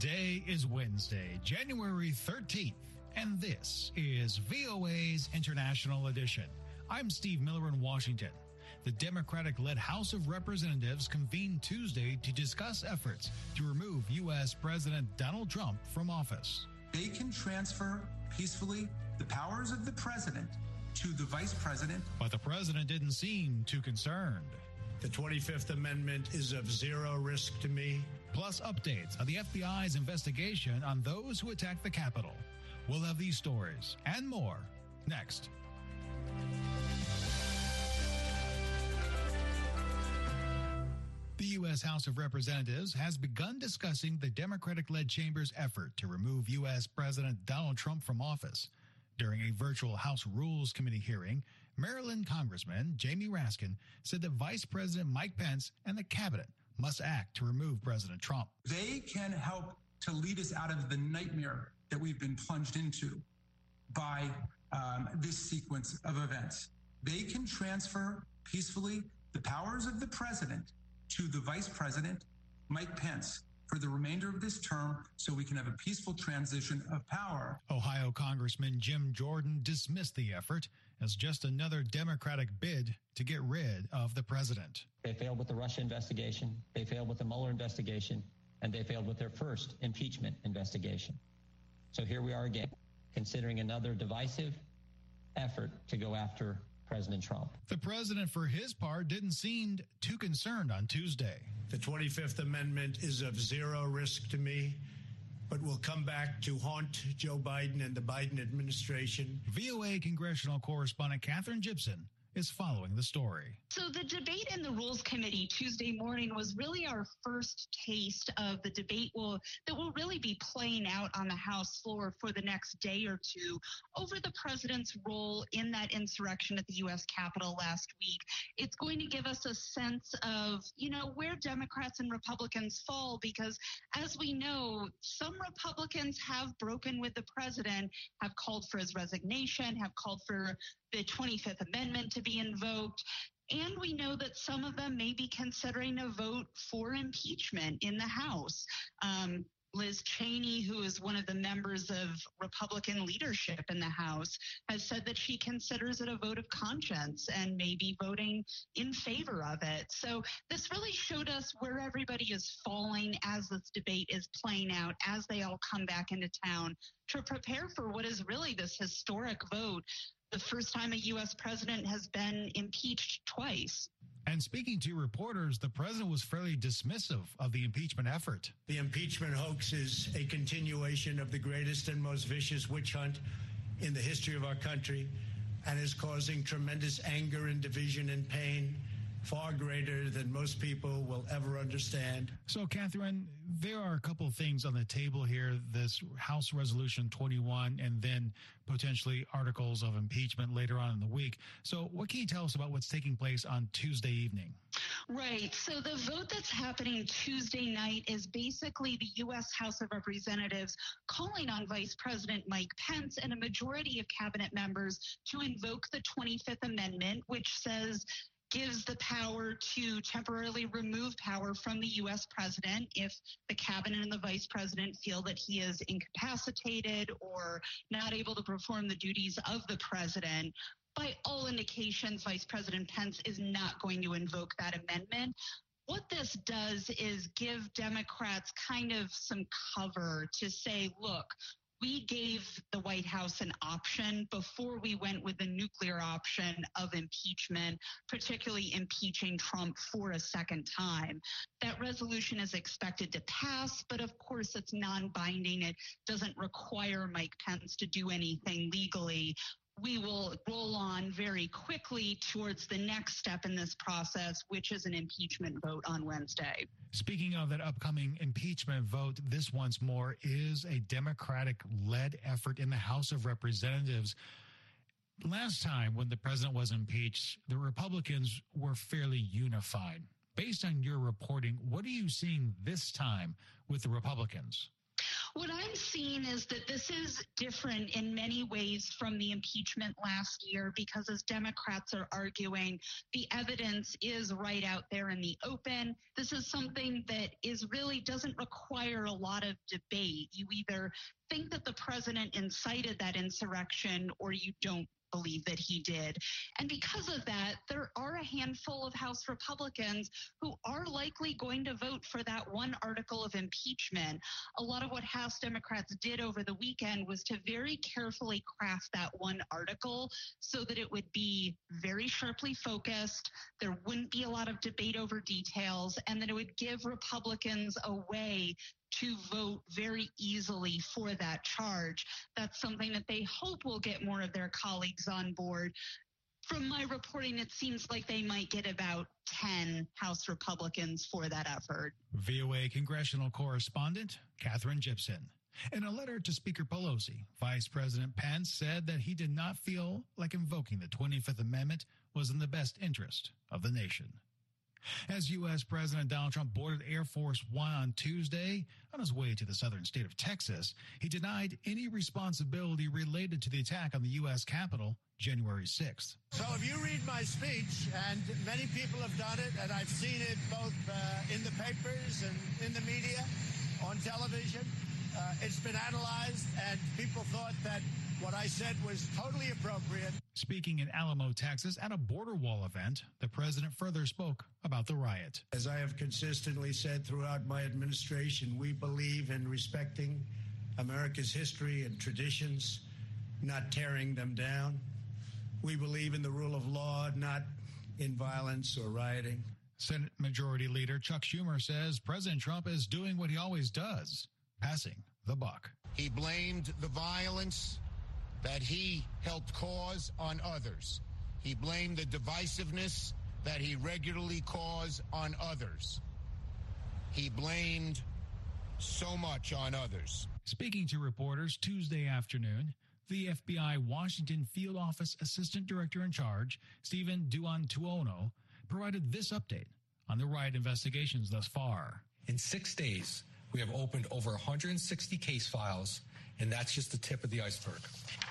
Today is Wednesday, January 13th, and this is VOA's International Edition. I'm Steve Miller in Washington. The Democratic-led House of Representatives convened Tuesday to discuss efforts to remove U.S. President Donald Trump from office. They can transfer peacefully the powers of the president to the vice president. But the president didn't seem too concerned. The 25th Amendment is of zero risk to me. Plus updates on the FBI's investigation on those who attacked the Capitol. We'll have these stories and more next. The U.S. House of Representatives has begun discussing the Democratic-led chamber's effort to remove U.S. President Donald Trump from office. During a virtual House Rules Committee hearing, Maryland Congressman Jamie Raskin said that Vice President Mike Pence and the cabinet must act to remove President Trump. They can help to lead us out of the nightmare that we've been plunged into by this sequence of events. They can transfer peacefully the powers of the president to the vice president, Mike Pence, for the remainder of this term so we can have a peaceful transition of power. Ohio Congressman Jim Jordan dismissed the effort as just another Democratic bid to get rid of the president. They failed with the Russia investigation, they failed with the Mueller investigation, and they failed with their first impeachment investigation. So here we are again, considering another divisive effort to go after President Trump. The president, for his part, didn't seem too concerned on Tuesday. The 25th Amendment is of zero risk to me, but will come back to haunt Joe Biden and the Biden administration. VOA congressional correspondent Catherine Gibson is following the story. So the debate in the Rules Committee Tuesday morning was really our first taste of the debate that will really be playing out on the House floor for the next day or two over the president's role in that insurrection at the U.S. Capitol last week. It's going to give us a sense of, where Democrats and Republicans fall, because as we know, some Republicans have broken with the president, have called for his resignation, have called for the 25th Amendment to be invoked. And we know that some of them may be considering a vote for impeachment in the House. Liz Cheney, who is one of the members of Republican leadership in the House, has said that she considers it a vote of conscience and may be voting in favor of it. So this really showed us where everybody is falling as this debate is playing out, as they all come back into town to prepare for what is really this historic vote. The first time a U.S. president has been impeached twice. And speaking to reporters, the president was fairly dismissive of the impeachment effort. The impeachment hoax is a continuation of the greatest and most vicious witch hunt in the history of our country and is causing tremendous anger and division and pain, far greater than most people will ever understand. So, Catherine, there are a couple of things on the table here, this House Resolution 21 and then potentially articles of impeachment later on in the week. So what can you tell us about what's taking place on Tuesday evening? Right. So the vote that's happening Tuesday night is basically the U.S. House of Representatives calling on Vice President Mike Pence and a majority of cabinet members to invoke the 25th Amendment, which gives the power to temporarily remove power from the U.S. president if the cabinet and the vice president feel that he is incapacitated or not able to perform the duties of the president. By all indications, Vice President Pence is not going to invoke that amendment. What this does is give Democrats kind of some cover to say, look, we gave the White House an option before we went with the nuclear option of impeachment, particularly impeaching Trump for a second time. That resolution is expected to pass, but of course it's non-binding. It doesn't require Mike Pence to do anything legally. We will roll on very quickly towards the next step in this process, which is an impeachment vote on Wednesday. Speaking of that upcoming impeachment vote, this once more is a Democratic-led effort in the House of Representatives. Last time when the president was impeached, the Republicans were fairly unified. Based on your reporting, what are you seeing this time with the Republicans? What I'm seeing is that this is different in many ways from the impeachment last year because, as Democrats are arguing, the evidence is right out there in the open. This is something that really doesn't require a lot of debate. You either think that the president incited that insurrection or you don't believe that he did. And because of that, there are a handful of House Republicans who are likely going to vote for that one article of impeachment. A lot of what House Democrats did over the weekend was to very carefully craft that one article so that it would be very sharply focused, there wouldn't be a lot of debate over details, and that it would give Republicans a way to vote very easily for that charge. That's something that they hope will get more of their colleagues on board. From my reporting, it seems like they might get about 10 House Republicans for that effort. VOA congressional correspondent Catherine Gibson. In a letter to Speaker Pelosi, Vice President Pence said that he did not feel like invoking the 25th Amendment was in the best interest of the nation. As U.S. President Donald Trump boarded Air Force One on Tuesday on his way to the southern state of Texas, he denied any responsibility related to the attack on the U.S. Capitol January 6th. So if you read my speech, and many people have done it, and I've seen it both in the papers and in the media, on television, it's been analyzed, and people thought that what I said was totally appropriate. Speaking in Alamo, Texas, at a border wall event, the president further spoke about the riot. As I have consistently said throughout my administration, we believe in respecting America's history and traditions, not tearing them down. We believe in the rule of law, not in violence or rioting. Senate Majority Leader Chuck Schumer says President Trump is doing what he always does, passing the buck. He blamed the violence that he helped cause on others. He blamed the divisiveness that he regularly caused on others. He blamed so much on others. Speaking to reporters Tuesday afternoon, the FBI Washington Field Office Assistant Director in Charge, Stephen Duantuono, provided this update on the riot investigations thus far. In 6 days, we have opened over 160 case files, and that's just the tip of the iceberg.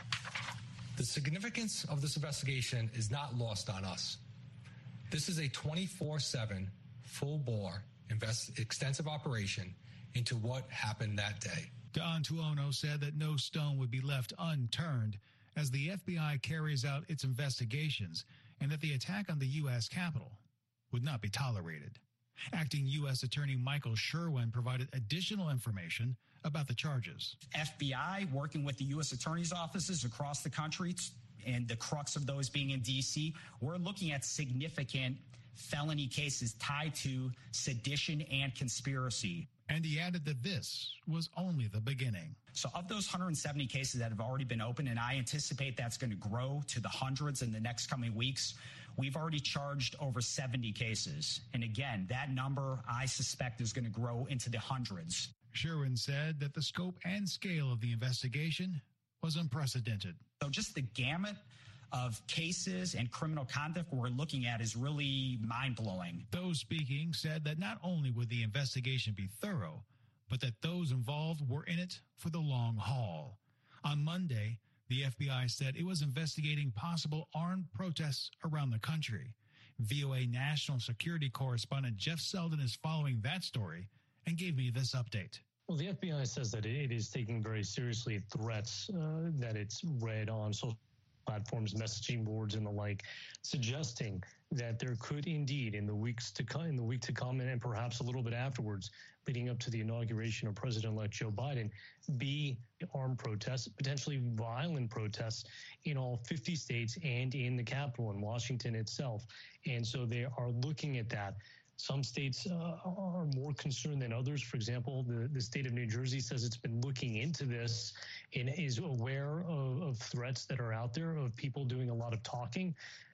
The significance of this investigation is not lost on us. This is a 24/7, full-bore, extensive operation into what happened that day. Duantuono said that no stone would be left unturned as the FBI carries out its investigations and that the attack on the U.S. Capitol would not be tolerated. Acting U.S. Attorney Michael Sherwin provided additional information about the charges. FBI working with the U.S. Attorney's offices across the country, and the crux of those being in D.C., we're looking at significant felony cases tied to sedition and conspiracy. And he added that this was only the beginning. So of those 170 cases that have already been opened, and I anticipate that's going to grow to the hundreds in the next coming weeks, we've already charged over 70 cases. And again, that number, I suspect, is going to grow into the hundreds. Sherwin said that the scope and scale of the investigation was unprecedented. So just the gamut of cases and criminal conduct we're looking at is really mind-blowing. Those speaking said that not only would the investigation be thorough, but that those involved were in it for the long haul. On Monday, the FBI said it was investigating possible armed protests around the country. VOA national security correspondent Jeff Selden is following that story and gave me this update. Well, the FBI says that it is taking very seriously threats that it's read on social platforms, messaging boards, and the like, suggesting that there could indeed, in the week to come, and perhaps a little bit afterwards, leading up to the inauguration of President-elect Joe Biden, be armed protests, potentially violent protests in all 50 states and in the Capitol in Washington itself. And so they are looking at that. Some states are more concerned than others. For example, the state of New Jersey says it's been looking into this and is aware of threats that are out there of people doing a lot of talking.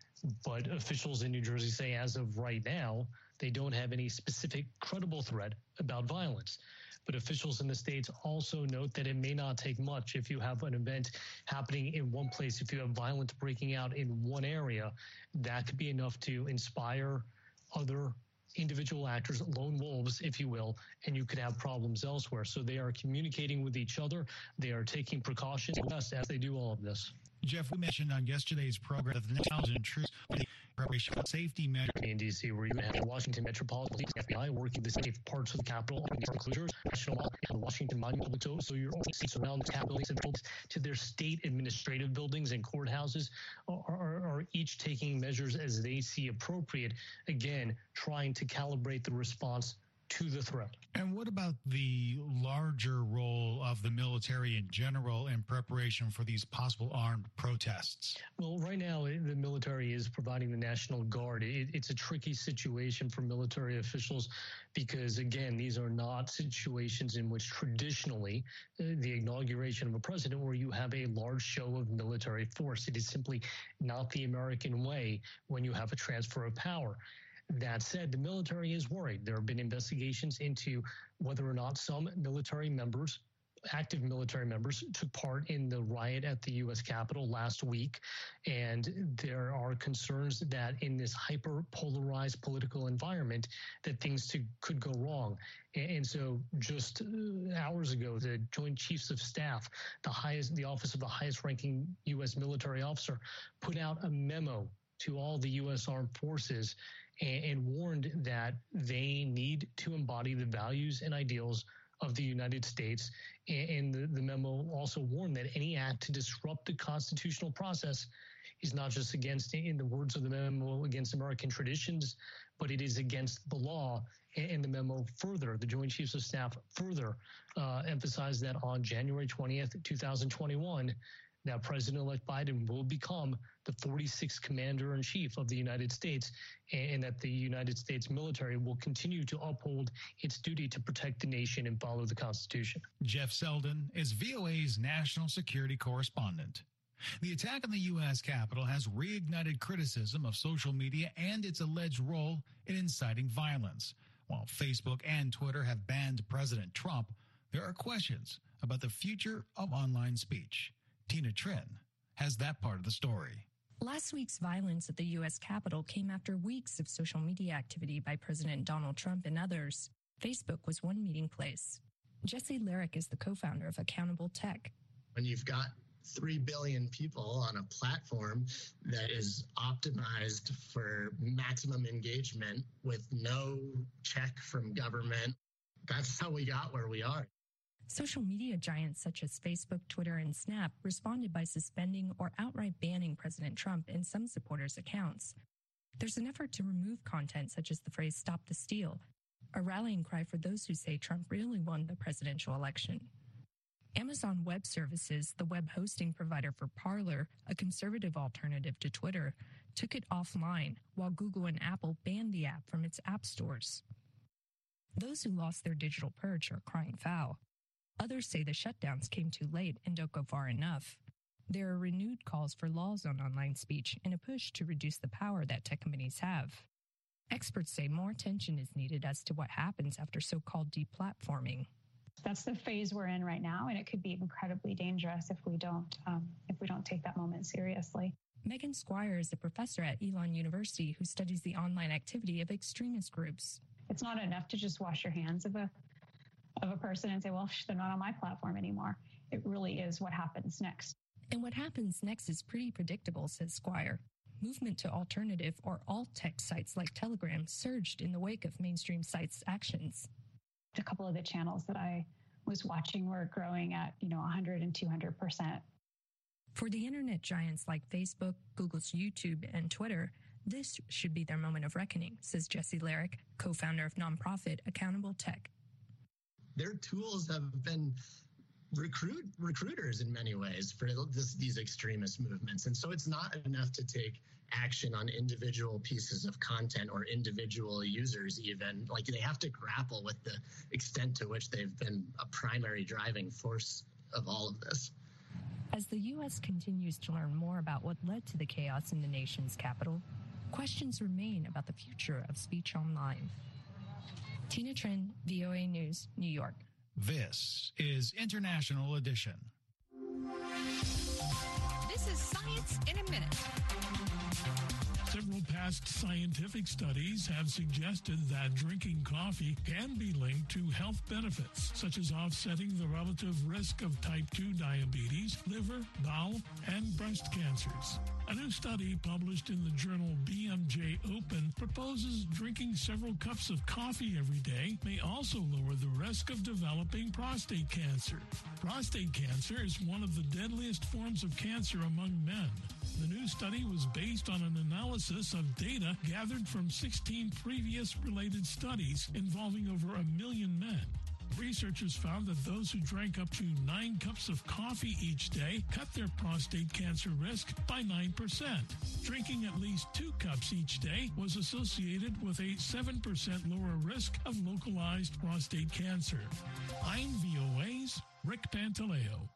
But officials in New Jersey say as of right now, they don't have any specific credible threat about violence. But officials in the states also note that it may not take much if you have an event happening in one place. If you have violence breaking out in one area, that could be enough to inspire other individual actors, lone wolves, if you will, and you could have problems elsewhere. So they are communicating with each other. They are taking precautions as they do all of this. Jeff, we mentioned on yesterday's program that the 1,000 troops preparation for safety measures in D.C., where you have the Washington Metropolitan Police, FBI, working the safe parts of the Capitol, includers, National Mall, and Washington Monument. So your seats around the Capitol to their state administrative buildings and courthouses are each taking measures as they see appropriate, again, trying to calibrate the response to the threat. And what about the larger role of the military in general in preparation for these possible armed protests? Well, right now, the military is providing the National Guard. It's a tricky situation for military officials because, again, these are not situations in which traditionally the inauguration of a president where you have a large show of military force. It is simply not the American way when you have a transfer of power. That said, the military is worried. There have been investigations into whether or not some military members, active military members, took part in the riot at the U.S. Capitol last week. And there are concerns that in this hyper-polarized political environment that things could go wrong. And so just hours ago, the Joint Chiefs of Staff, the office of the highest-ranking U.S. military officer, put out a memo to all the U.S. Armed Forces and warned that they need to embody the values and ideals of the United States. And the memo also warned that any act to disrupt the constitutional process is not just against, in the words of the memo, against American traditions, but it is against the law. And the memo further, the Joint Chiefs of Staff further emphasized that on January 20th, 2021, that President-elect Biden will become the 46th Commander-in-Chief of the United States, and that the United States military will continue to uphold its duty to protect the nation and follow the Constitution. Jeff Selden is VOA's national security correspondent. The attack on the U.S. Capitol has reignited criticism of social media and its alleged role in inciting violence. While Facebook and Twitter have banned President Trump, there are questions about the future of online speech. Tina Trin has that part of the story. Last week's violence at the U.S. Capitol came after weeks of social media activity by President Donald Trump and others. Facebook was one meeting place. Jesse Lyric is the co-founder of Accountable Tech. When you've got 3 billion people on a platform that is optimized for maximum engagement with no check from government, that's how we got where we are. Social media giants such as Facebook, Twitter, and Snap responded by suspending or outright banning President Trump and some supporters' accounts. There's an effort to remove content such as the phrase "Stop the Steal," a rallying cry for those who say Trump really won the presidential election. Amazon Web Services, the web hosting provider for Parler, a conservative alternative to Twitter, took it offline, while Google and Apple banned the app from its app stores. Those who lost their digital perch are crying foul. Others say the shutdowns came too late and don't go far enough. There are renewed calls for laws on online speech in a push to reduce the power that tech companies have. Experts say more attention is needed as to what happens after so-called deplatforming. That's the phase we're in right now, and it could be incredibly dangerous if we don't take that moment seriously. Megan Squire is a professor at Elon University who studies the online activity of extremist groups. It's not enough to just wash your hands of a person and say, well, they're not on my platform anymore. It really is what happens next. And what happens next is pretty predictable, says Squire. Movement to alternative or alt-tech sites like Telegram surged in the wake of mainstream sites' actions. A couple of the channels that I was watching were growing at 100 and 200%. For the internet giants like Facebook, Google's YouTube, and Twitter, this should be their moment of reckoning, says Jesse Lyric, co-founder of nonprofit Accountable Tech. Their tools have been recruiters in many ways for these extremist movements. And so it's not enough to take action on individual pieces of content or individual users even. Like, they have to grapple with the extent to which they've been a primary driving force of all of this. As the U.S. continues to learn more about what led to the chaos in the nation's capital, questions remain about the future of speech online. Tina Trin, VOA News, New York. This is International Edition. This is Science in a Minute. Several Past scientific studies have suggested that drinking coffee can be linked to health benefits, such as offsetting the relative risk of type 2 diabetes, liver, bowel, and breast cancers. A new study published in the journal BMJ Open proposes drinking several cups of coffee every day may also lower the risk of developing prostate cancer. Prostate cancer is one of the deadliest forms of cancer among men. The new study was based on an analysis of data gathered from 16 previous related studies involving over 1 million men. Researchers found that those who drank up to 9 cups of coffee each day cut their prostate cancer risk by 9%. Drinking at least 2 cups each day was associated with a 7% lower risk of localized prostate cancer. I'm VOA's Rick Pantaleo.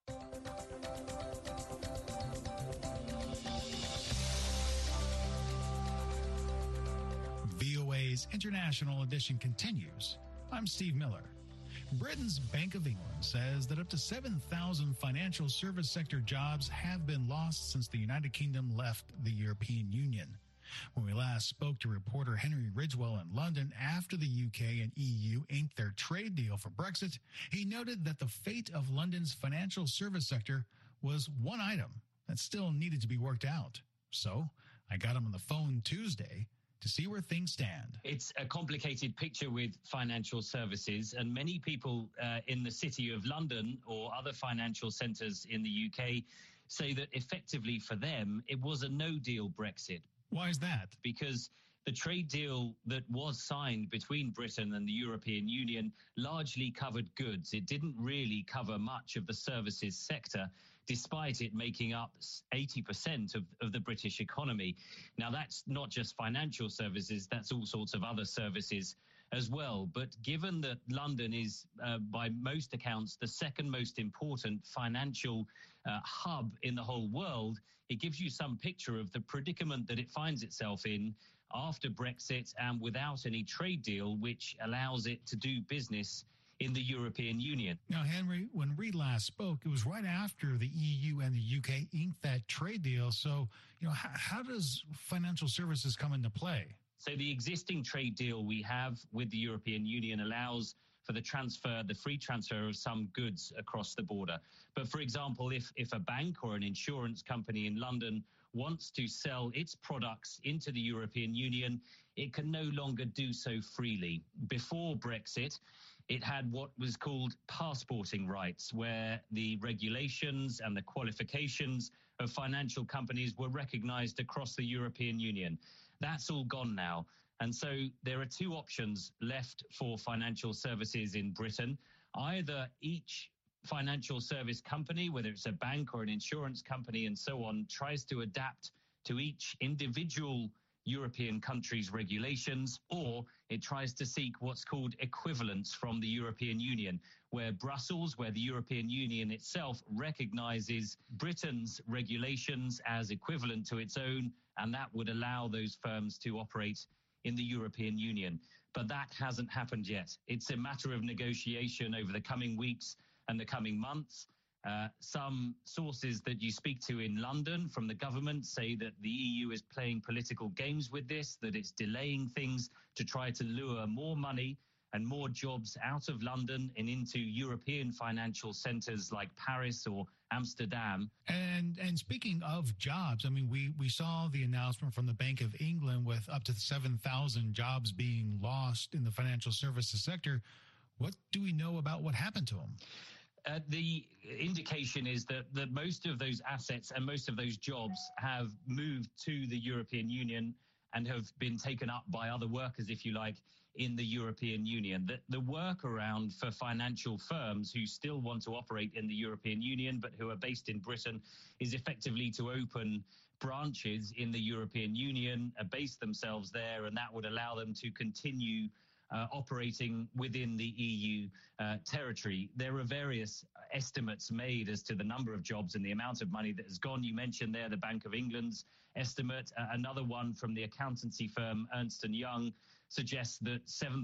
VOA's International Edition continues. I'm Steve Miller. Britain's Bank of England says that up to 7,000 financial service sector jobs have been lost since the United Kingdom left the European Union. When we last spoke to reporter Henry Ridgwell in London after the UK and EU inked their trade deal for Brexit, he noted that the fate of London's financial service sector was one item that still needed to be worked out. So I got him on the phone Tuesday to see where things stand. It's a complicated picture with financial services, and many people in the city of London or other financial centres in the UK say that effectively for them, it was a no-deal Brexit. Why is that? Because the trade deal that was signed between Britain and the European Union largely covered goods. It didn't really cover much of the services sector, despite it making up 80% of the British economy. Now, that's not just financial services, that's all sorts of other services as well. But given that London is, by most accounts, the second most important financial hub in the whole world, it gives you some picture of the predicament that it finds itself in after Brexit and without any trade deal, which allows it to do business in the European Union. Now, Henry, when we last spoke, it was right after the EU and the UK inked that trade deal. So, how does financial services come into play? So the existing trade deal we have with the European Union allows for the free transfer of some goods across the border. But for example, if a bank or an insurance company in London wants to sell its products into the European Union, it can no longer do so freely. Before Brexit, it had what was called passporting rights, where the regulations and the qualifications of financial companies were recognized across the European Union. That's all gone now. And so there are 2 options left for financial services in Britain. Either each financial service company, whether it's a bank or an insurance company and so on, tries to adapt to each individual European country's regulations, or it tries to seek what's called equivalence from the European Union, where the European Union itself recognizes Britain's regulations as equivalent to its own, and that would allow those firms to operate in the European Union. But that hasn't happened yet. It's a matter of negotiation over the coming weeks and the coming months. Some sources that you speak to in London from the government say that the EU is playing political games with this, that it's delaying things to try to lure more money and more jobs out of London and into European financial centres like Paris or Amsterdam. And speaking of jobs, I mean, we saw the announcement from the Bank of England with up to 7,000 jobs being lost in the financial services sector. What do we know about what happened to them? The indication is that most of those assets and most of those jobs have moved to the European Union and have been taken up by other workers, if you like, in the European Union. The workaround for financial firms who still want to operate in the European Union but who are based in Britain is effectively to open branches in the European Union, base themselves there, and that would allow them to continue operating within the EU territory. There are various estimates made as to the number of jobs and the amount of money that has gone. You mentioned there the Bank of England's estimate. Another one from the accountancy firm Ernst & Young suggests that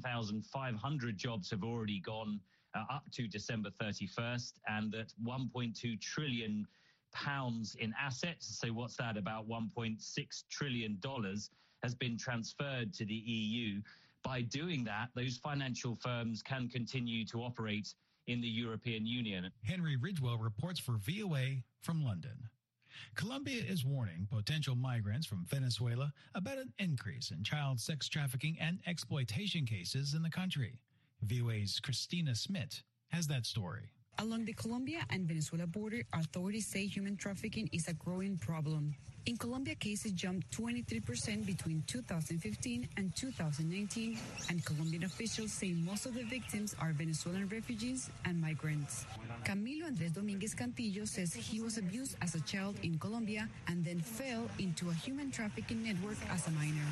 7,500 jobs have already gone up to December 31st, and that 1.2 trillion pounds in assets, so what's that, about $1.6 trillion, has been transferred to the EU. By doing that, those financial firms can continue to operate in the European Union. Henry Ridgewell reports for VOA from London. Colombia is warning potential migrants from Venezuela about an increase in child sex trafficking and exploitation cases in the country. VOA's Christina Smith has that story. Along the Colombia and Venezuela border, authorities say human trafficking is a growing problem. In Colombia, cases jumped 23% between 2015 and 2019, and Colombian officials say most of the victims are Venezuelan refugees and migrants. Camilo Andrés Domínguez Cantillo says he was abused as a child in Colombia and then fell into a human trafficking network as a minor.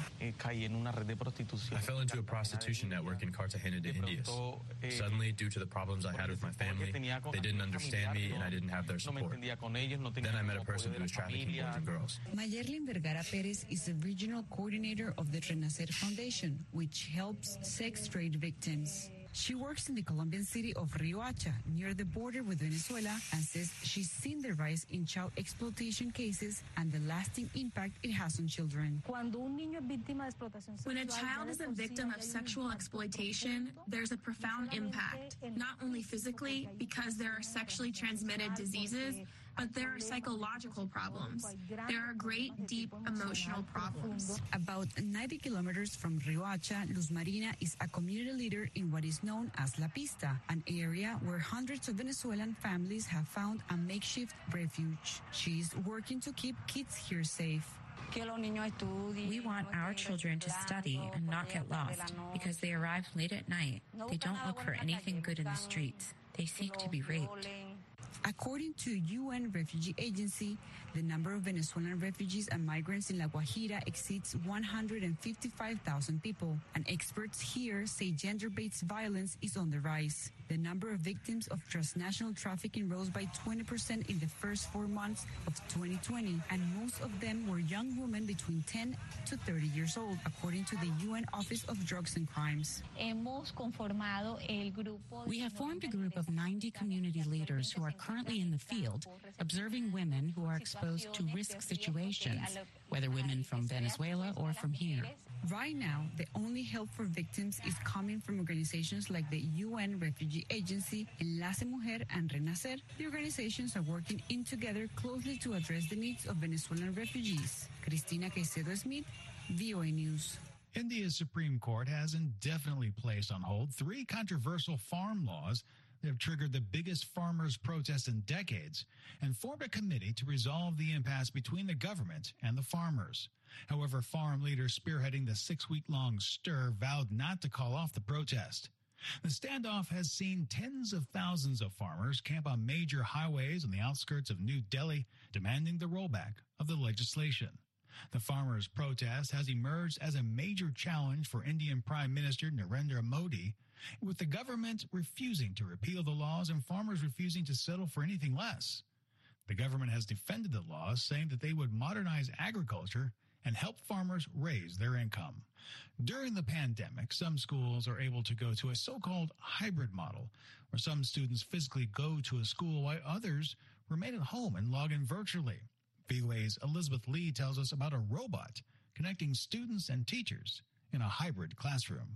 I fell into a prostitution network in Cartagena de Indias. Suddenly, due to the problems I had with my family, they didn't understand me and I didn't have their support. Then I met a person who was trafficking boys and girls. Mayerlin Vergara Perez is the regional coordinator of the Renacer Foundation, which helps sex trade victims. She works in the Colombian city of Riohacha, near the border with Venezuela, and says she's seen the rise in child exploitation cases and the lasting impact it has on children. When a child is a victim of sexual exploitation, there's a profound impact, not only physically, because there are sexually transmitted diseases, but there are psychological problems. There are great, deep emotional problems. About 90 kilometers from Riohacha, Luz Marina is a community leader in what is known as La Pista, an area where hundreds of Venezuelan families have found a makeshift refuge. She's working to keep kids here safe. We want our children to study and not get lost because they arrive late at night. They don't look for anything good in the streets. They seek to be raped. According to UN Refugee Agency, the number of Venezuelan refugees and migrants in La Guajira exceeds 155,000 people, and experts here say gender-based violence is on the rise. The number of victims of transnational trafficking rose by 20% in the first 4 months of 2020, and most of them were young women between 10 to 30 years old, according to the UN Office of Drugs and Crimes. We have formed a group of 90 community leaders who are currently in the field, observing women who are exposed to risk situations, whether women from Venezuela or from here. Right now, the only help for victims is coming from organizations like the UN Refugee Agency, Enlace Mujer, and Renacer. The organizations are working in together closely to address the needs of Venezuelan refugees. Cristina Caicedo Smith, VOA News. India's Supreme Court has indefinitely placed on hold 3 controversial farm laws that have triggered the biggest farmers' protest in decades and formed a committee to resolve the impasse between the government and the farmers. However, farm leaders spearheading the 6-week-long stir vowed not to call off the protest. The standoff has seen tens of thousands of farmers camp on major highways on the outskirts of New Delhi, demanding the rollback of the legislation. The farmers' protest has emerged as a major challenge for Indian Prime Minister Narendra Modi, with the government refusing to repeal the laws and farmers refusing to settle for anything less. The government has defended the laws, saying that they would modernize agriculture and help farmers raise their income. During the pandemic, some schools are able to go to a so-called hybrid model, where some students physically go to a school while others remain at home and log in virtually. VOA's Elizabeth Lee tells us about a robot connecting students and teachers in a hybrid classroom.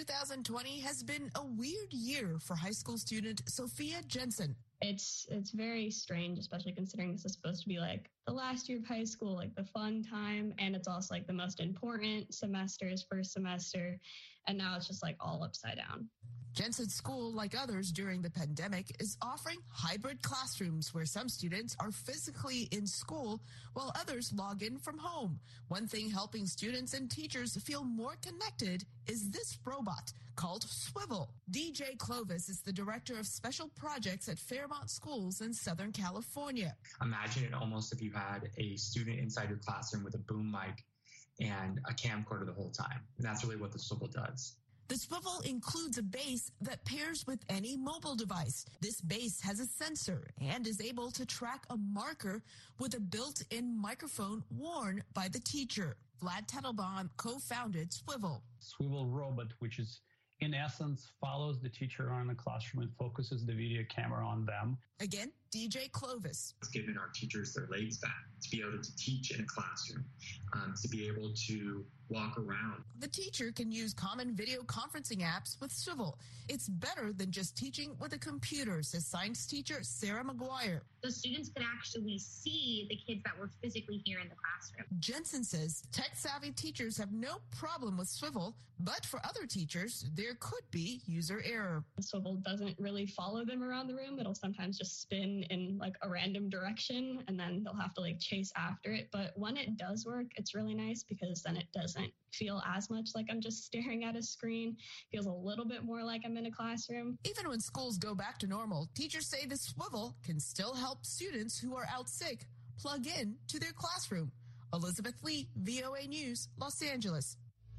2020 has been a weird year for high school student Sophia Jensen. It's very strange, especially considering this is supposed to be like the last year of high school, like the fun time, and it's also like the most important semesters, first semester, and now it's just like all upside down. Jensen's school, like others during the pandemic, is offering hybrid classrooms where some students are physically in school while others log in from home. One thing helping students and teachers feel more connected is this robot called Swivel. DJ Clovis is the director of special projects at Fairmont Schools in Southern California. Imagine it almost if you had a student inside your classroom with a boom mic and a camcorder the whole time. And that's really what the Swivel does. The Swivel includes a base that pairs with any mobile device. This base has a sensor and is able to track a marker with a built-in microphone worn by the teacher. Vlad Tettelbaum co-founded Swivel. Swivel robot, which is in essence follows the teacher around the classroom and focuses the video camera on them. Again, DJ Clovis. It's given our teachers their legs back to be able to teach in a classroom, to be able to walk around. The teacher can use common video conferencing apps with Swivel. It's better than just teaching with a computer, says science teacher Sarah McGuire. The students could actually see the kids that were physically here in the classroom. Jensen says tech-savvy teachers have no problem with Swivel, but for other teachers, there could be user error. Swivel doesn't really follow them around the room. It'll sometimes just spin in like a random direction, and then they'll have to like chase after it. But when it does work, it's really nice because then it doesn't feel as much like I'm just staring at a screen. It feels a little bit more like I'm in a classroom. Even when schools go back to normal, teachers say the Swivel can still help students who are out sick plug in to their classroom. Elizabeth Lee, VOA News, Los Angeles.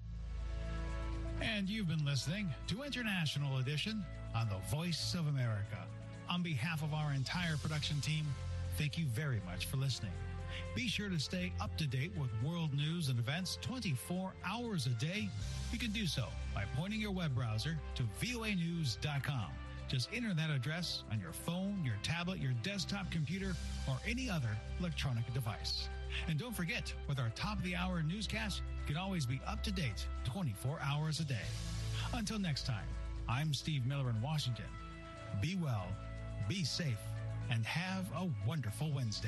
And you've been listening to International Edition on the Voice of America. On behalf of our entire production team, thank you very much for listening. Be sure to stay up to date with world news and events 24 hours a day. You can do so by pointing your web browser to voanews.com. Just enter that address on your phone, your tablet, your desktop computer, or any other electronic device. And don't forget, with our top-of-the-hour newscast, you can always be up to date 24 hours a day. Until next time, I'm Steve Miller in Washington. Be well, be safe, and have a wonderful Wednesday.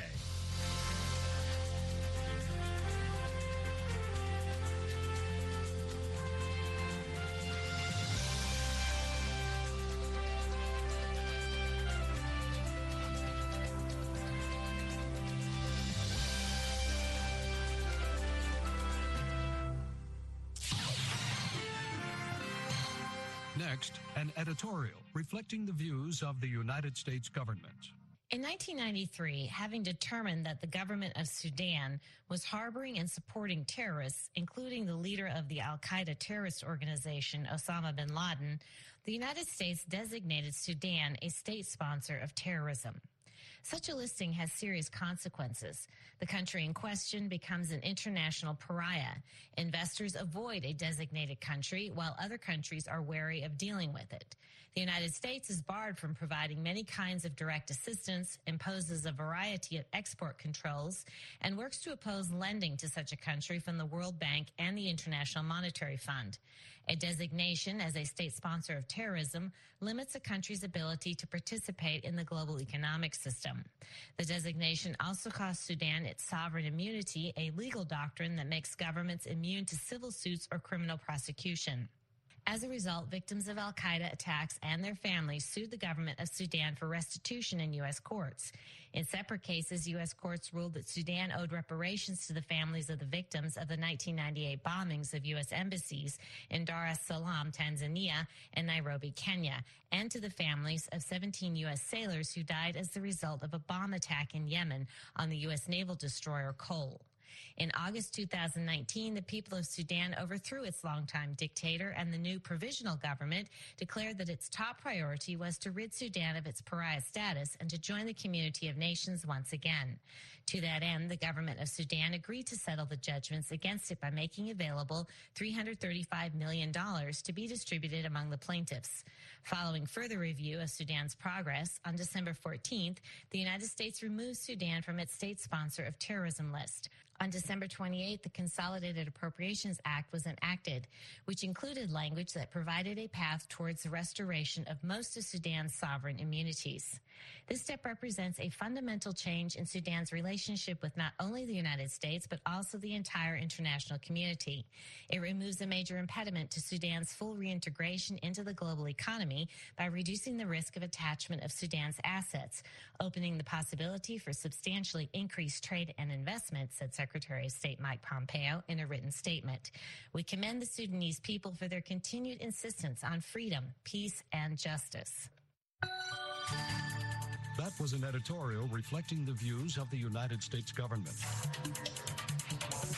Next, an editorial reflecting the views of the United States government. In 1993, having determined that the government of Sudan was harboring and supporting terrorists, including the leader of the al-Qaeda terrorist organization, Osama bin Laden, the United States designated Sudan a state sponsor of terrorism. Such a listing has serious consequences. The country in question becomes an international pariah. Investors avoid a designated country while other countries are wary of dealing with it. The United States is barred from providing many kinds of direct assistance, imposes a variety of export controls, and works to oppose lending to such a country from the World Bank and the International Monetary Fund. A designation as a state sponsor of terrorism limits a country's ability to participate in the global economic system. The designation also costs Sudan its sovereign immunity, a legal doctrine that makes governments immune to civil suits or criminal prosecution. As a result, victims of al-Qaeda attacks and their families sued the government of Sudan for restitution in U.S. courts. In separate cases, U.S. courts ruled that Sudan owed reparations to the families of the victims of the 1998 bombings of U.S. embassies in Dar es Salaam, Tanzania, and Nairobi, Kenya, and to the families of 17 U.S. sailors who died as the result of a bomb attack in Yemen on the U.S. naval destroyer Cole. In August 2019, the people of Sudan overthrew its longtime dictator, and the new provisional government declared that its top priority was to rid Sudan of its pariah status and to join the community of nations once again. To that end, the government of Sudan agreed to settle the judgments against it by making available $335 million to be distributed among the plaintiffs. Following further review of Sudan's progress, on December 14th, the United States removed Sudan from its state sponsor of terrorism list. On December 28th, the Consolidated Appropriations Act was enacted, which included language that provided a path towards the restoration of most of Sudan's sovereign immunities. This step represents a fundamental change in Sudan's relationship with not only the United States, but also the entire international community. It removes a major impediment to Sudan's full reintegration into the global economy by reducing the risk of attachment of Sudan's assets, opening the possibility for substantially increased trade and investment, said Secretary of State Mike Pompeo in a written statement. We commend the Sudanese people for their continued insistence on freedom, peace, and justice. That was an editorial reflecting the views of the United States government.